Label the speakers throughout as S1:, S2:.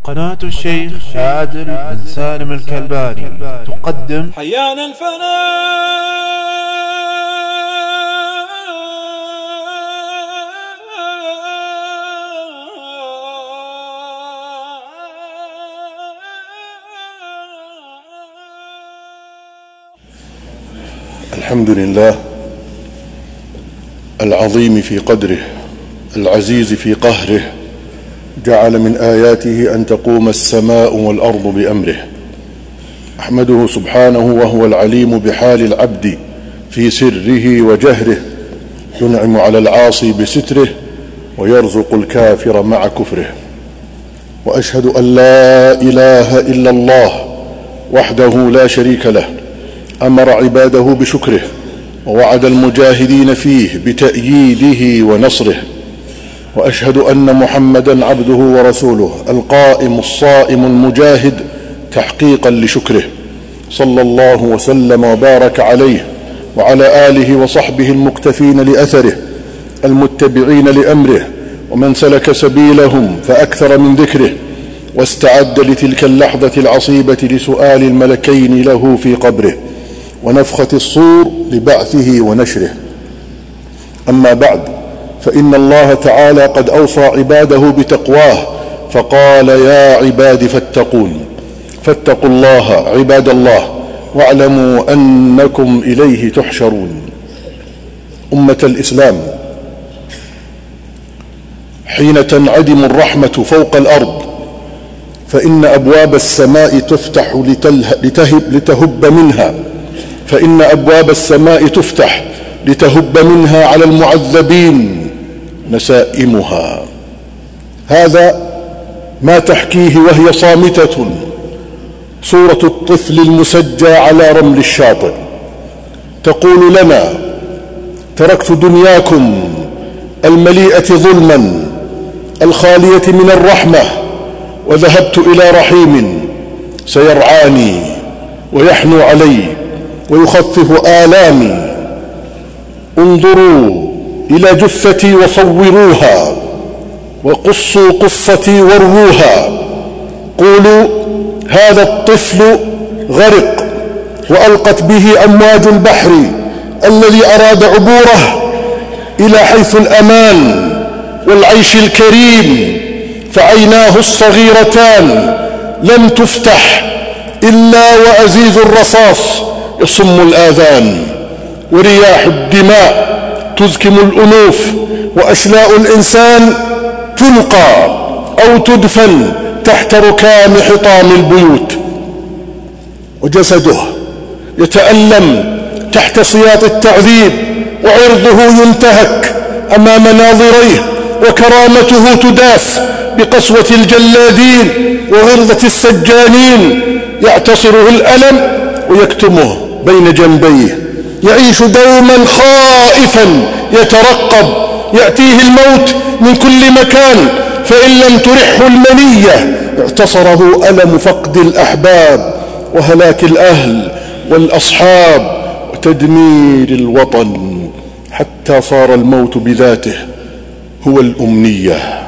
S1: قناة الشيخ عادل بن سالم الكلباني تقدم
S2: حيانا الفناء.
S3: الحمد لله العظيم في قدره العزيز في قهره، جعل من آياته أن تقوم السماء والأرض بأمره. أحمده سبحانه وهو العليم بحال العبد في سره وجهره، ينعم على العاصي بستره ويرزق الكافر مع كفره. وأشهد أن لا إله إلا الله وحده لا شريك له، أمر عباده بشكره ووعد المجاهدين فيه بتأييده ونصره. وأشهد أن محمدا عبده ورسوله القائم الصائم المجاهد تحقيقا لشكره، صلى الله وسلم وبارك عليه وعلى آله وصحبه المقتفين لأثره المتبعين لأمره، ومن سلك سبيلهم فأكثر من ذكره واستعد لتلك اللحظة العصيبة لسؤال الملكين له في قبره ونفخة الصور لبعثه ونشره. أما بعد، فإن الله تعالى قد أوصى عباده بتقواه، فقال: يا عباد فاتقون. فاتقوا الله عباد الله، واعلموا أنكم إليه تحشرون. أمة الإسلام، حين تنعدم الرحمة فوق الأرض فإن أبواب السماء تفتح لتهب منها على المعذبين نسائمها. هذا ما تحكيه وهي صامتة صورة الطفل المسجى على رمل الشاطئ، تقول لنا: تركت دنياكم المليئة ظلما الخالية من الرحمة، وذهبت إلى رحيم سيرعاني ويحنو علي ويخفف آلامي. انظروا إلى جثتي وصوروها، وقصوا قصتي وروها. قولوا: هذا الطفل غرق وألقت به أمواج البحر الذي أراد عبوره إلى حيث الأمان والعيش الكريم، فعيناه الصغيرتان لم تفتح إلا وأزيز الرصاص يصم الآذان، ورياح الدماء تزكم الأنوف، وأشلاء الإنسان تلقى أو تدفن تحت ركام حطام البيوت، وجسده يتألم تحت سياط التعذيب، وعرضه ينتهك أمام ناظريه، وكرامته تداس بقسوة الجلادين وغلظة السجانين. يعتصره الألم ويكتمه بين جنبيه، يعيش دوما خائفا يترقب، يأتيه الموت من كل مكان، فإن لم ترحه المنية اعتصره ألم فقد الأحباب وهلاك الأهل والأصحاب وتدمير الوطن، حتى صار الموت بذاته هو الأمنية.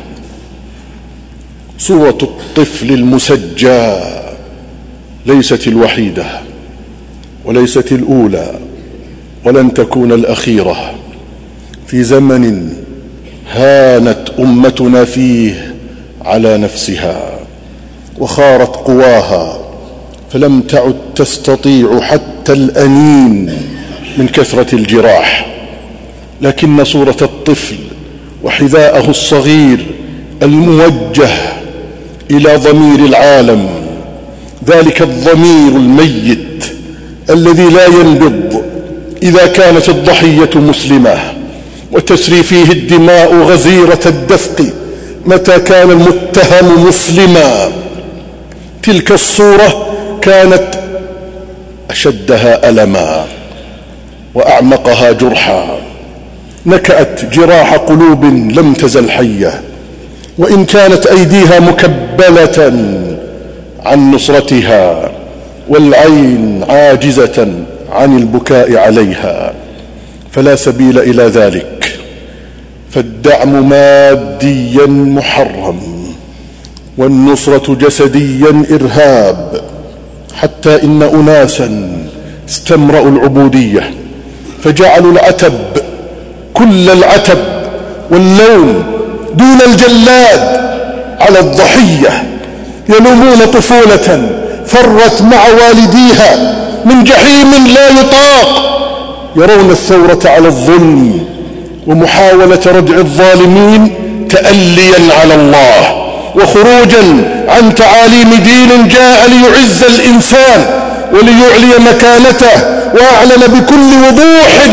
S3: صورة الطفل المسجى ليست الوحيدة وليست الأولى ولن تكون الأخيرة. في زمن هانت أمتنا فيه على نفسها وخارت قواها، فلم تعد تستطيع حتى الأنين من كثرة الجراح، لكن صورة الطفل وحذاءه الصغير الموجه إلى ضمير العالم، ذلك الضمير الميت الذي لا ينبض إذا كانت الضحية مسلمة، وتسري فيه الدماء غزيرة الدفق متى كان المتهم مسلما. تلك الصورة كانت أشدها ألما وأعمقها جرحا، نكأت جراح قلوب لم تزل حية، وإن كانت أيديها مكبلة عن نصرتها والعين عاجزة عن البكاء عليها، فلا سبيل إلى ذلك. فالدعم ماديا محرم، والنصرة جسديا إرهاب، حتى إن أناسا استمرأوا العبودية فجعلوا العتب، كل العتب واللوم دون الجلاد، على الضحية. يلومون طفولة فرت مع والديها من جحيم لا يطاق، يرون الثورة على الظلم ومحاولة ردع الظالمين تأليا على الله وخروجا عن تعاليم دين جاء ليعز الإنسان وليعلي مكانته، وأعلن بكل وضوح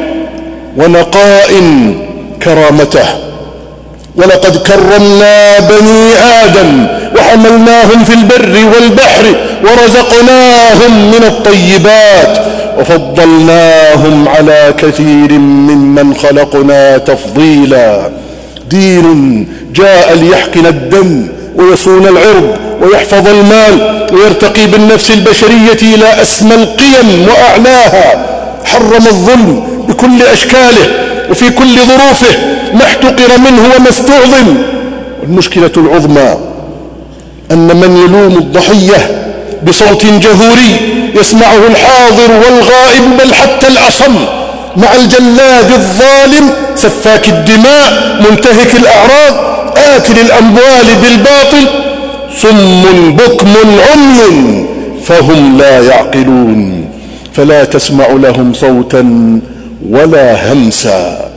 S3: ونقاء كرامته. ولقد كرمنا بني آدم وحملناهم في البر والبحر ورزقناهم من الطيبات وفضلناهم على كثير ممن خلقنا تفضيلا. دين جاء ليحقن الدم ويصون العرض ويحفظ المال ويرتقي بالنفس البشرية إلى أسمى القيم وأعلاها. حرم الظلم بكل أشكاله وفي كل ظروفه، ما احتقر منه وما استعظم. والمشكلة العظمى أن من يلوم الضحية بصوت جهوري يسمعه الحاضر والغائب بل حتى الأصم، مع الجلاد الظالم سفاك الدماء منتهك الأعراض آكل الأموال بالباطل، صم بكم عمي فهم لا يعقلون، فلا تسمع لهم صوتا ولا همسا.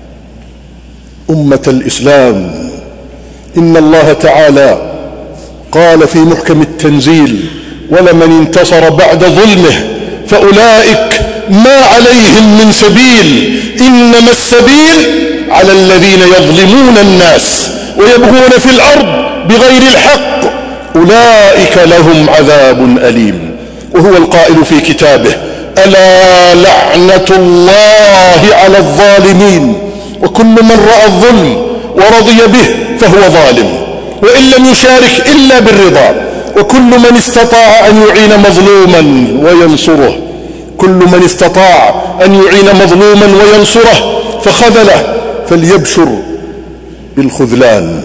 S3: أمة الإسلام، إن الله تعالى قال في محكم التنزيل: ولمن انتصر بعد ظلمه فأولئك ما عليهم من سبيل، إنما السبيل على الذين يظلمون الناس ويبغون في الأرض بغير الحق، أولئك لهم عذاب أليم. وهو القائل في كتابه: ألا لعنة الله على الظالمين، وكل من رأى الظلم ورضي به فهو ظالم وإن لم يشارك إلا بالرضا، وكل من استطاع أن يعين مظلوما وينصره، كل من استطاع أن يعين مظلوما وينصره فخذله فليبشر بالخذلان،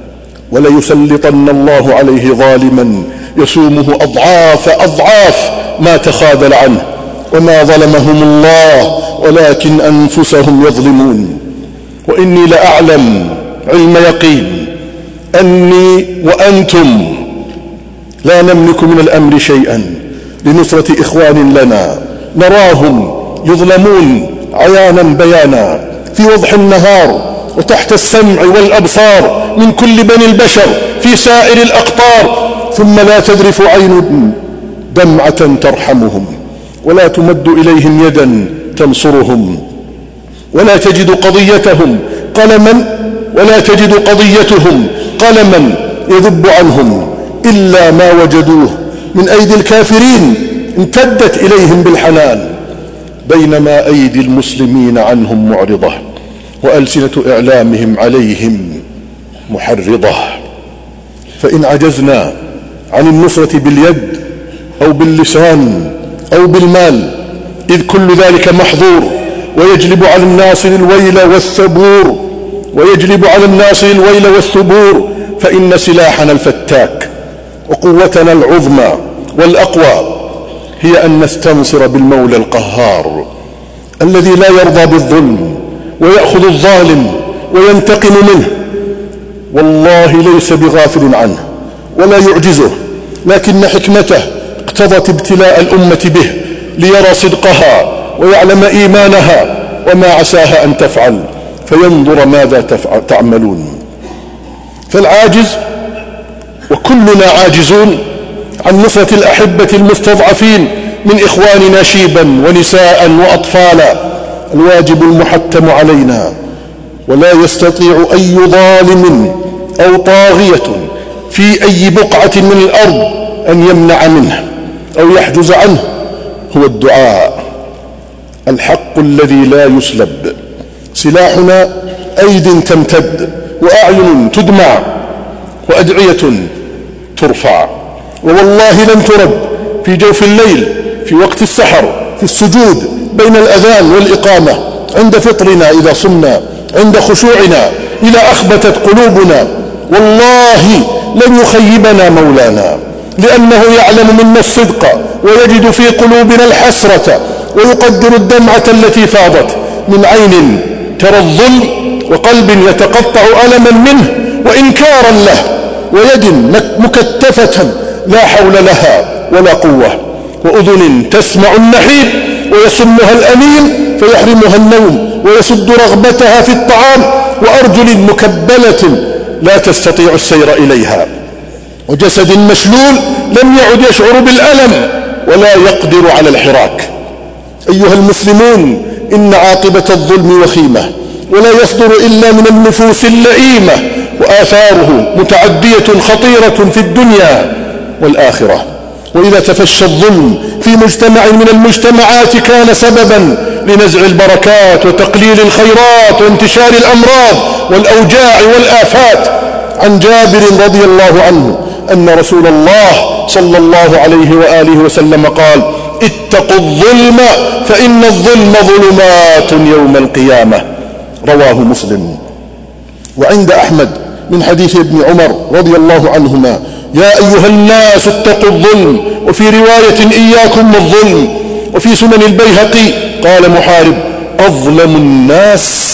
S3: وليسلطن الله عليه ظالما يسومه أضعاف أضعاف ما تخاذل عنه، وما ظلمهم الله ولكن أنفسهم يظلمون. وإني لأعلم علم يقين أني وأنتم لا نملك من الأمر شيئا لنصرة إخوان لنا نراهم يظلمون عيانا بيانا في وضح النهار وتحت السمع والأبصار من كل بني البشر في سائر الأقطار، ثم لا تذرف عين دمعة ترحمهم، ولا تمد إليهم يدا تنصرهم، ولا تجد قضيتهم قلما يذب عنهم إلا ما وجدوه من أيدي الكافرين امتدت إليهم بالحنان، بينما أيدي المسلمين عنهم معرضة وألسنة إعلامهم عليهم محرضة. فإن عجزنا عن النصرة باليد أو باللسان أو بالمال، إذ كل ذلك محظور ويجلب على الناصر الويل والثبور، فإن سلاحنا الفتاك وقوتنا العظمى والأقوى هي أن نستنصر بالمولى القهار الذي لا يرضى بالظلم ويأخذ الظالم وينتقم منه، والله ليس بغافل عنه ولا يعجزه، لكن حكمته اقتضت ابتلاء الأمة به ليرى صدقها ويعلم إيمانها وما عساها أن تفعل فينظر ماذا تعملون. فالعاجز وكلنا عاجزون عن نصرة الأحبة المستضعفين من إخواننا شيبا ونساء وأطفالا، الواجب المحتم علينا، ولا يستطيع أي ظالم أو طاغية في أي بقعة من الأرض أن يمنع منه أو يحجز عنه، هو الدعاء الحق الذي لا يسلب. سلاحنا أيد تمتد وأعين تدمع وأدعية ترفع، ووالله لن ترد في جوف الليل في وقت السحر في السجود بين الأذان والإقامة، عند فطرنا إذا صمنا، عند خشوعنا إذا أخبتت قلوبنا، والله لن يخيبنا مولانا، لأنه يعلم منا الصدق ويجد في قلوبنا الحسرة، ويقدر الدمعة التي فاضت من عين ترى الظلم، وقلب يتقطع ألما منه وإنكارا له، ويد مكتفة لا حول لها ولا قوة، وأذن تسمع النحيب ويصمها الأنين فيحرمها النوم ويسد رغبتها في الطعام، وأرجل مكبلة لا تستطيع السير إليها، وجسد مشلول لم يعد يشعر بالألم ولا يقدر على الحراك. أيها المسلمون، إن عاقبة الظلم وخيمة، ولا يصدر إلا من النفوس اللئيمة، وآثاره متعدية خطيرة في الدنيا والآخرة. وإذا تفشى الظلم في مجتمع من المجتمعات كان سببا لنزع البركات وتقليل الخيرات وانتشار الأمراض والأوجاع والآفات. عن جابر رضي الله عنه أن رسول الله صلى الله عليه وآله وسلم قال: اتقوا الظلم فإن الظلم ظلمات يوم القيامة. رواه مسلم. وعند أحمد من حديث ابن عمر رضي الله عنهما: يا أيها الناس اتقوا الظلم، وفي رواية إياكم الظلم. وفي سنن البيهقي قال محارب: أظلم الناس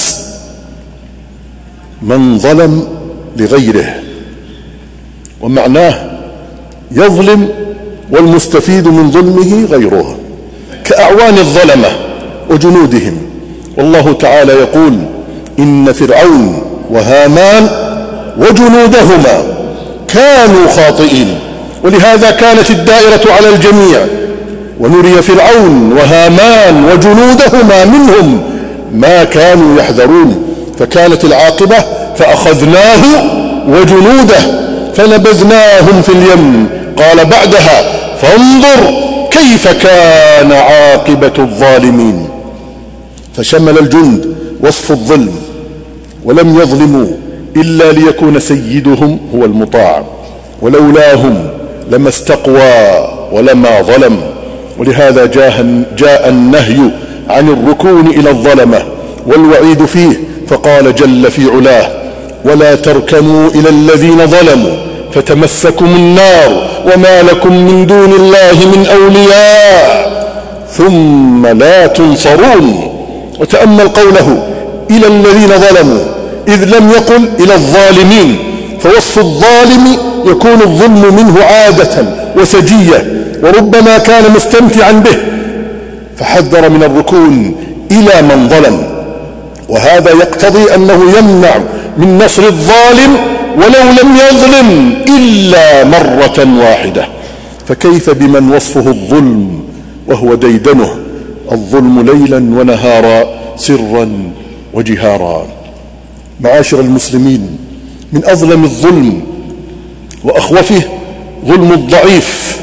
S3: من ظلم لغيره. ومعناه يظلم والمستفيد من ظلمه غيره، كأعوان الظلمة وجنودهم. والله تعالى يقول: إن فرعون وهامان وجنودهما كانوا خاطئين. ولهذا كانت الدائرة على الجميع، ونري فرعون وهامان وجنودهما منهم ما كانوا يحذرون، فكانت العاقبة: فأخذناه وجنوده فنبذناهم في اليم. قال بعدها: فانظر كيف كان عاقبة الظالمين. فشمل الجند وصف الظلم، ولم يظلموا إلا ليكون سيدهم هو المطاع، ولولاهم لما استقوى ولما ظلم. ولهذا جاء النهي عن الركون إلى الظلمة والوعيد فيه، فقال جل في علاه: ولا تركنوا إلى الذين ظلموا فتمسكم النار وما لكم من دون الله من أولياء ثم لا تنصرون. وتأمل قوله: إلى الذين ظلموا، إذ لم يقل إلى الظالمين، فوصف الظالم يكون الظلم منه عادة وسجية، وربما كان مستمتعا به، فحذر من الركون إلى من ظلم. وهذا يقتضي أنه يمنع من نصر الظالم ولو لم يظلم إلا مرة واحدة. فكيف بمن وصفه الظلم وهو ديدنه، الظلم ليلا ونهارا سرا وجهارا. معاشر المسلمين، من أظلم الظلم وأخوفه ظلم الضعيف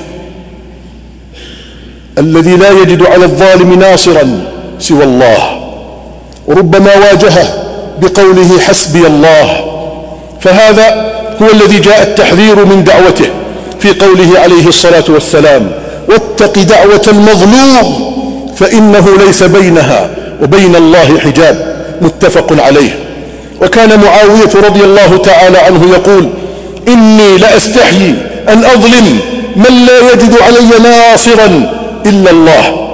S3: الذي لا يجد على الظالم ناصرا سوى الله، وربما واجهه بقوله: حسبي الله. فهذا هو الذي جاء التحذير من دعوته في قوله عليه الصلاة والسلام: واتق دعوة المظلوم فإنه ليس بينها وبين الله حجاب. متفق عليه. وكان معاوية رضي الله تعالى عنه يقول: إني لأستحيي أن أظلم من لا يجد علي ناصرا إلا الله.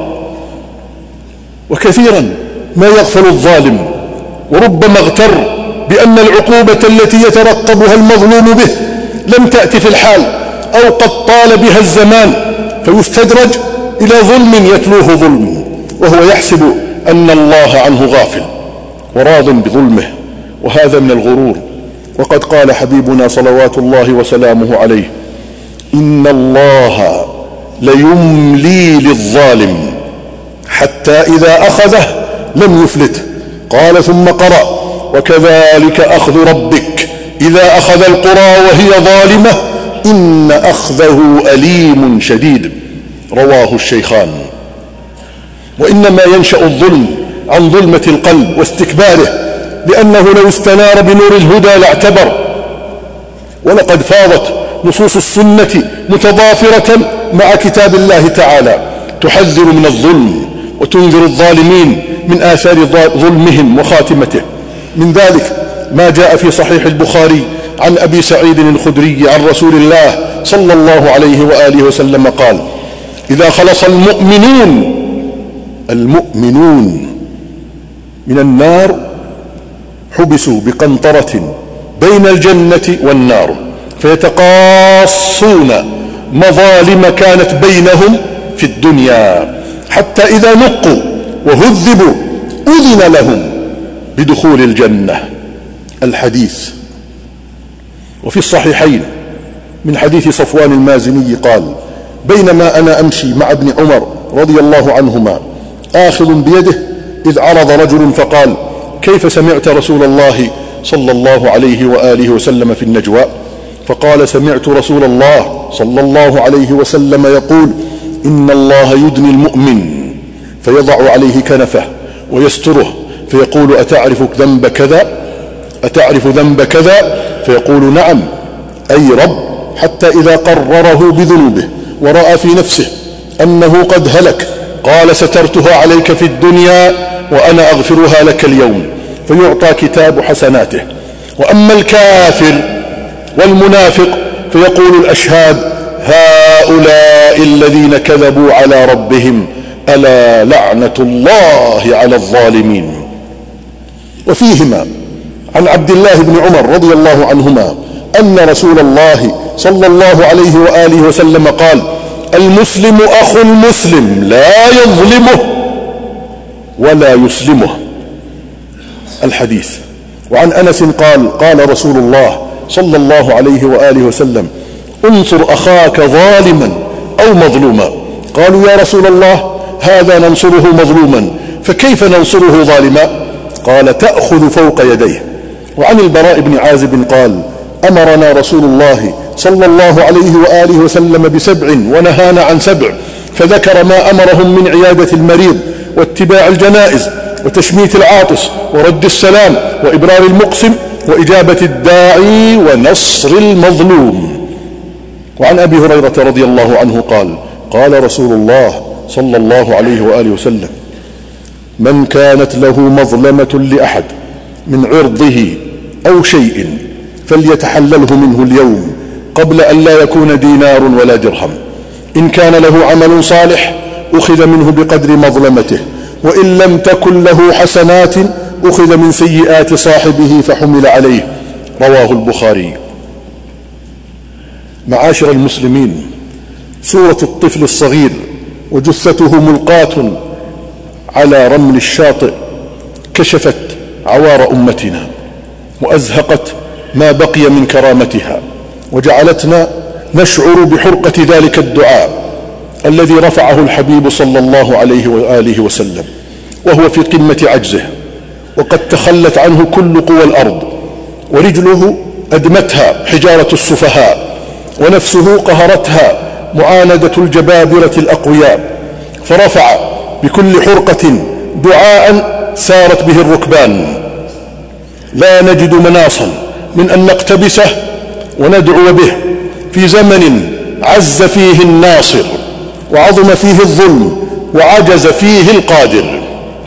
S3: وكثيرا ما يغفل الظالم، وربما اغتر بأن العقوبة التي يترقبها المظلوم به لم تأتي في الحال، أو قد طال بها الزمان، فيستدرج إلى ظلم يتلوه ظلم، وهو يحسب أن الله عنه غافل وراض بظلمه، وهذا من الغرور. وقد قال حبيبنا صلوات الله وسلامه عليه: إن الله ليملي للظالم حتى إذا أخذه لم يفلته. قال ثم قرأ: وكذلك أخذ ربك إذا أخذ القرى وهي ظالمة إن أخذه أليم شديد. رواه الشيخان. وإنما ينشأ الظلم عن ظلمة القلب واستكباره، لأنه لو استنار بنور الهدى لاعتبر. ولقد فاضت نصوص السنة متضافرة مع كتاب الله تعالى تحذر من الظلم وتنذر الظالمين من آثار ظلمهم وخاتمته. من ذلك ما جاء في صحيح البخاري عن أبي سعيد الخدري عن رسول الله صلى الله عليه وآله وسلم قال: إذا خلص المؤمنون من النار حبسوا بقنطرة بين الجنة والنار فيتقاصون مظالم كانت بينهم في الدنيا، حتى إذا نقوا وهذبوا أذن لهم بدخول الجنة. الحديث. وفي الصحيحين من حديث صفوان المازني قال: بينما أنا أمشي مع ابن عمر رضي الله عنهما آخذ بيده إذ عرض رجل فقال: كيف سمعت رسول الله صلى الله عليه وآله وسلم في النجوى؟ فقال: سمعت رسول الله صلى الله عليه وسلم يقول: إن الله يدني المؤمن فيضع عليه كنفه ويستره فيقول: أتعرف ذنب كذا؟ أتعرف ذنب كذا؟ فيقول: نعم أي رب، حتى إذا قرره بذنوبه ورأى في نفسه أنه قد هلك قال: سترتها عليك في الدنيا وأنا أغفرها لك اليوم، فيعطى كتاب حسناته. وأما الكافر والمنافق فيقول الأشهاد: هؤلاء الذين كذبوا على ربهم ألا لعنة الله على الظالمين. وفيهما عن عبد الله بن عمر رضي الله عنهما أن رسول الله صلى الله عليه وآله وسلم قال: المسلم أخو المسلم لا يظلمه ولا يسلمه. الحديث. وعن أنس قال: قال رسول الله صلى الله عليه وآله وسلم: انصر أخاك ظالما أو مظلوما. قالوا: يا رسول الله، هذا ننصره مظلوما، فكيف ننصره ظالما؟ قال: تأخذ فوق يديه. وعن البراء بن عازب قال: أمرنا رسول الله صلى الله عليه وآله وسلم ب7 ونهانا عن 7، فذكر ما أمرهم من عيادة المريض واتباع الجنائز وتشميت العاطس ورد السلام وإبرار المقسم وإجابة الداعي ونصر المظلوم. وعن أبي هريرة رضي الله عنه قال: قال رسول الله صلى الله عليه وآله وسلم: من كانت له مظلمة لأحد من عرضه أو شيء فليتحلله منه اليوم قبل أن لا يكون دينار ولا درهم. إن كان له عمل صالح أخذ منه بقدر مظلمته، وإن لم تكن له حسنات أخذ من سيئات صاحبه فحمل عليه. رواه البخاري. معاشر المسلمين، صورة الطفل الصغير وجثته ملقاة على رمل الشاطئ كشفت عوار أمتنا وأزهقت ما بقي من كرامتها، وجعلتنا نشعر بحرقة ذلك الدعاء الذي رفعه الحبيب صلى الله عليه وآله وسلم وهو في قمة عجزه، وقد تخلت عنه كل قوى الأرض، ورجله أدمتها حجارة السفهاء، ونفسه قهرتها معاندة الجبابرة الأقوياء، فرفع بكل حرقة دعاء سارت به الركبان. لا نجد مناصا من أن نقتبسه وندعو به في زمن عز فيه الناصر وعظم فيه الظلم وعجز فيه القادر.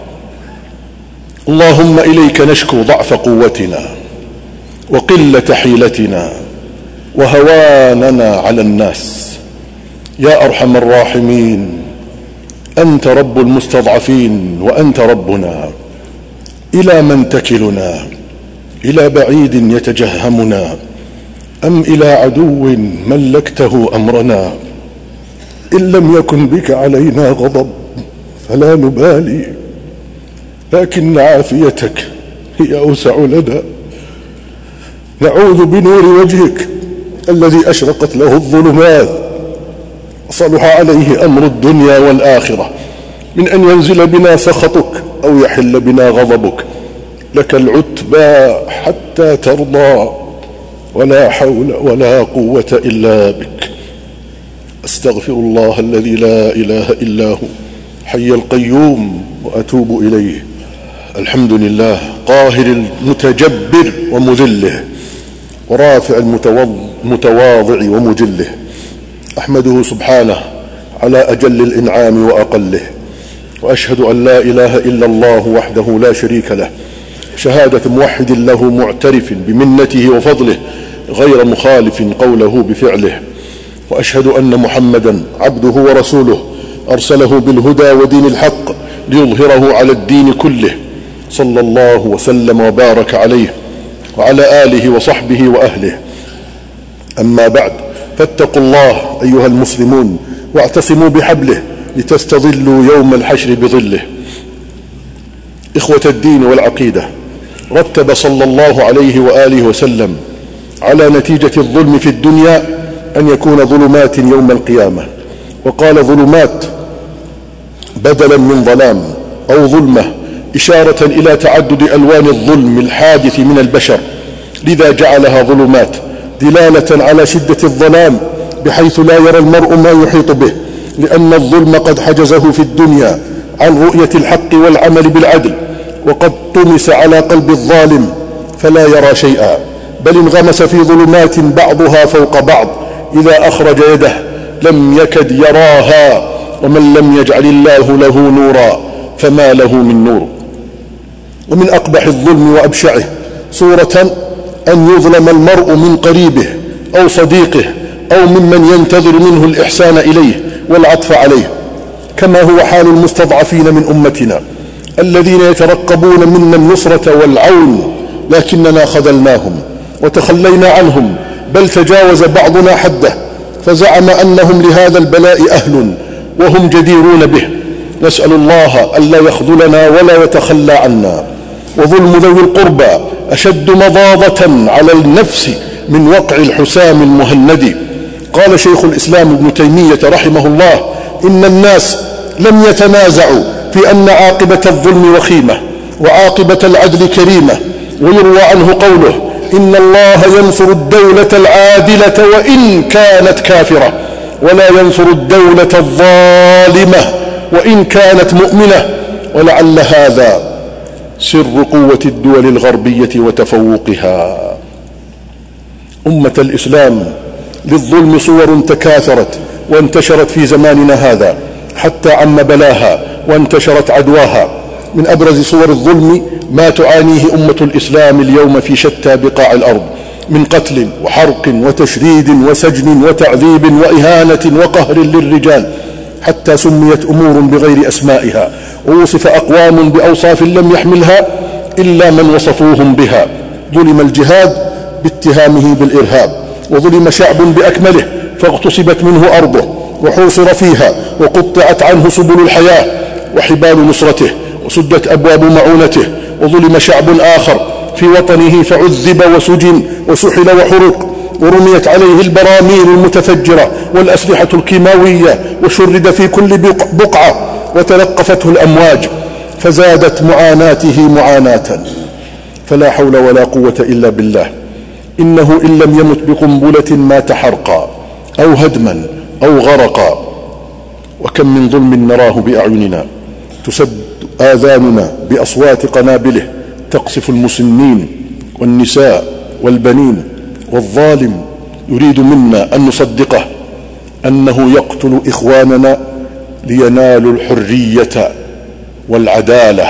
S3: اللهم إليك نشكو ضعف قوتنا وقلة حيلتنا وهواننا على الناس. يا أرحم الراحمين، أنت رب المستضعفين وأنت ربنا. إلى من تكلنا؟ إلى بعيد يتجهمنا أم إلى عدو ملكته أمرنا؟ إن لم يكن بك علينا غضب فلا نبالي، لكن عافيتك هي أوسع لنا. نعوذ بنور وجهك الذي أشرقت له الظلمات صلح عليه أمر الدنيا والآخرة من أن ينزل بنا سخطك أو يحل بنا غضبك. لك العتبى حتى ترضى، ولا حول ولا قوة إلا بك. أستغفر الله الذي لا إله إلا هو حي القيوم وأتوب إليه. الحمد لله قاهر المتجبر ومذله ورافع المتواضع ومجله. أحمده سبحانه على أجل الإنعام وأقله، وأشهد أن لا إله إلا الله وحده لا شريك له، شهادة موحد له معترف بمنته وفضله، غير مخالف قوله بفعله، وأشهد أن محمدا عبده ورسوله أرسله بالهدى ودين الحق ليظهره على الدين كله، صلى الله وسلم وبارك عليه وعلى آله وصحبه وأهله. أما بعد، فاتقوا الله أيها المسلمون واعتصموا بحبله لتستظلوا يوم الحشر بظله. إخوة الدين والعقيدة، رتب صلى الله عليه وآله وسلم على نتيجة الظلم في الدنيا أن يكون ظلمات يوم القيامة، وقال ظلمات بدلا من ظلام أو ظلمة، إشارة إلى تعدد ألوان الظلم الحادث من البشر، لذا جعلها ظلمات دلالة على شدة الظلام بحيث لا يرى المرء ما يحيط به، لأن الظلم قد حجزه في الدنيا عن رؤية الحق والعمل بالعدل، وقد طمس على قلب الظالم فلا يرى شيئا، بل انغمس في ظلمات بعضها فوق بعض، إذا أخرج يده لم يكد يراها، ومن لم يجعل الله له نورا فما له من نور. ومن أقبح الظلم وأبشعه صورة أن يظلم المرء من قريبه أو صديقه أو ممن ينتظر منه الإحسان إليه والعطف عليه، كما هو حال المستضعفين من أمتنا الذين يترقبون منا النصرة والعون، لكننا خذلناهم وتخلينا عنهم، بل تجاوز بعضنا حده فزعم أنهم لهذا البلاء أهل وهم جديرون به. نسأل الله ألا يخذلنا ولا يتخلى عنا. وظلم ذوي القربى أشد مضاضة على النفس من وقع الحسام المهند. قال شيخ الإسلام ابن تيمية رحمه الله: إن الناس لم يتنازعوا في أن عاقبة الظلم وخيمة وعاقبة العدل كريمة، ويروى عنه قوله: إن الله ينصر الدولة العادلة وإن كانت كافرة، ولا ينصر الدولة الظالمة وإن كانت مؤمنة. ولعل هذا سر قوة الدول الغربية وتفوقها. أمة الإسلام، للظلم صور تكاثرت وانتشرت في زماننا هذا حتى عم بلاها وانتشرت عدواها. من أبرز صور الظلم ما تعانيه أمة الإسلام اليوم في شتى بقاع الأرض من قتل وحرق وتشريد وسجن وتعذيب وإهانة وقهر للرجال، حتى سميت أمور بغير أسمائها، ووصف أقوام بأوصاف لم يحملها إلا من وصفوهم بها. ظلم الجهاد باتهامه بالإرهاب، وظلم شعب بأكمله فاغتصبت منه أرضه وحوصر فيها وقطعت عنه سبل الحياة وحبال نصرته وسدت أبواب معونته. وظلم شعب آخر في وطنه فعذب وسجن وسحل وحرق، ورميت عليه البراميل المتفجرة والأسلحة الكيماوية، وشرد في كل بقعة وتلقفته الأمواج، فزادت معاناته معاناة. فلا حول ولا قوة إلا بالله. إنه إن لم يمت بقنبلة مات حرقا أو هدما أو غرقا. وكم من ظلم نراه بأعيننا، تسد آذاننا بأصوات قنابله تقصف المسنين والنساء والبنين. والظالم يريد منا أن نصدقه أنه يقتل إخواننا لينالوا الحرية والعدالة.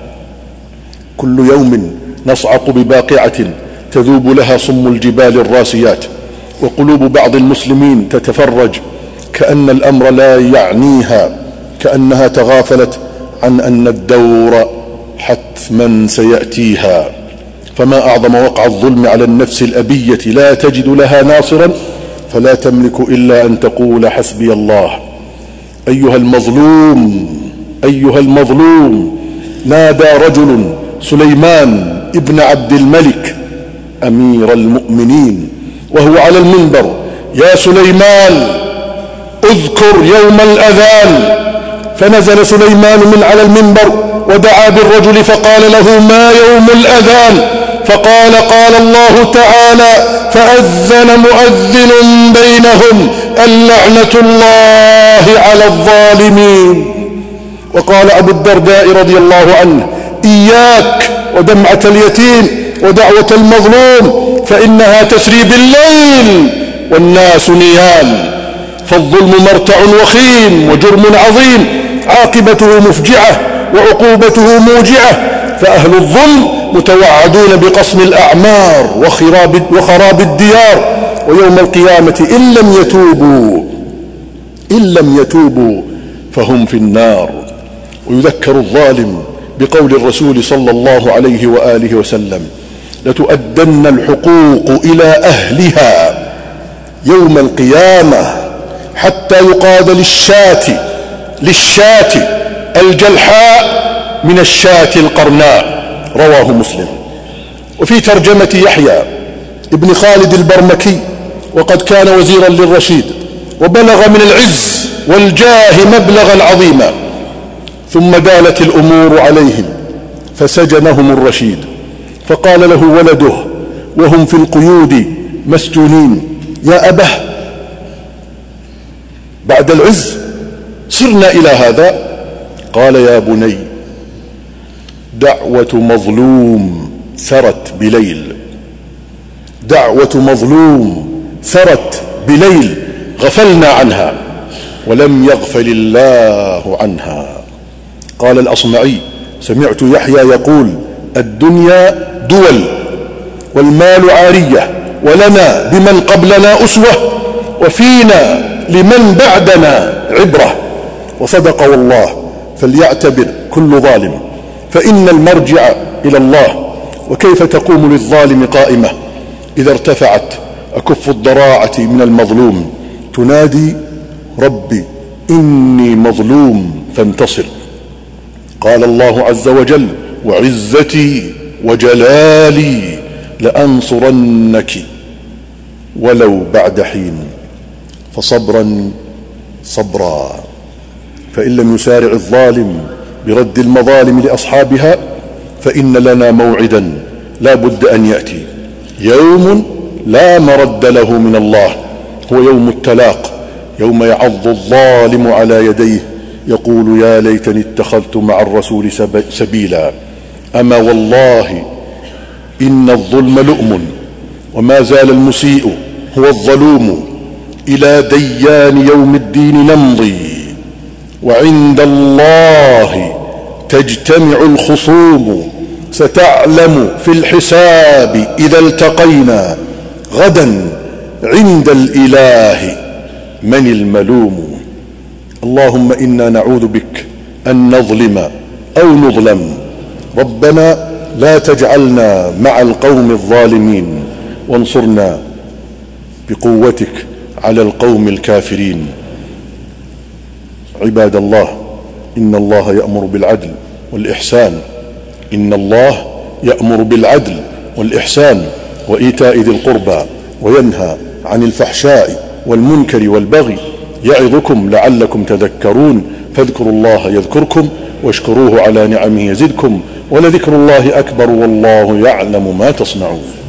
S3: كل يوم نصعق بباقعة تذوب لها صم الجبال الراسيات، وقلوب بعض المسلمين تتفرج كأن الأمر لا يعنيها، كأنها تغافلت عن أن الدور حتما سيأتيها. فما أعظم وقع الظلم على النفس الأبية لا تجد لها ناصرا، فلا تملك إلا أن تقول: حسبي الله. أيها المظلوم، نادى رجل سليمان ابن عبد الملك أمير المؤمنين وهو على المنبر: يا سليمان، اذكر يوم الأذان. فنزل سليمان من على المنبر ودعا بالرجل فقال له: ما يوم الأذان؟ فقال: قال الله تعالى: فأذن مؤذن بينهم اللعنة الله على الظالمين. وقال أبو الدرداء رضي الله عنه: إياك ودمعة اليتيم ودعوة المظلوم، فإنها تسري بالليل والناس نيام. فالظلم مرتع وخيم وجرم عظيم، عاقبته مفجعة وعقوبته موجعة، فأهل الظلم متوعدون بقسم الأعمار وخراب الديار، ويوم القيامة إن لم يتوبوا فهم في النار. ويذكر الظالم بقول الرسول صلى الله عليه وآله وسلم: لتؤدن الحقوق إلى أهلها يوم القيامة حتى يقاد للشاة الجلحاء من الشاة القرناء. رواه مسلم. وفي ترجمة يحيى ابن خالد البرمكي: وقد كان وزيرا للرشيد وبلغ من العز والجاه مبلغا عظيما، ثم دالت الأمور عليهم فسجنهم الرشيد، فقال له ولده وهم في القيود مسجونين: يا أبه، بعد العز صرنا إلى هذا؟ قال: يا بني، دعوة مظلوم ثرت بليل غفلنا عنها ولم يغفل الله عنها. قال الأصمعي: سمعت يحيى يقول: الدنيا دول والمال عارية، ولنا بمن قبلنا أسوة، وفينا لمن بعدنا عبرة. وصدق والله، فليعتبر كل ظالم، فإن المرجع إلى الله. وكيف تقوم للظالم قائمة إذا ارتفعت أكف الضراعة من المظلوم تنادي: ربي إني مظلوم فانتصر. قال الله عز وجل: وعزتي وجلالي لأنصرنك ولو بعد حين، فصبرا صبرا. فإن لم يسارع الظالم برد المظالم لأصحابها فإن لنا موعدا لا بد أن يأتي، يوم لا مرد له من الله، هو يوم التلاق، يوم يعض الظالم على يديه يقول: يا ليتني اتخذت مع الرسول سبيلا. أما والله إن الظلم لؤم، وما زال المسيء هو الظلوم، إلى ديان يوم الدين نمضي، وعند الله تجتمع الخصوم، ستعلم في الحساب إذا التقينا غدا عند الإله من الملوم. اللهم إنا نعوذ بك أن نظلم أو نظلم. ربنا لا تجعلنا مع القوم الظالمين، وانصرنا بقوتك على القوم الكافرين. عباد الله، إن الله يأمر بالعدل والإحسان، وإيتاء ذي القربى، وينهى عن الفحشاء والمنكر والبغي، يعظكم لعلكم تذكرون. فاذكروا الله يذكركم، واشكروه على نعمه يزدكم، ولذكر الله أكبر، والله يعلم ما تصنعون.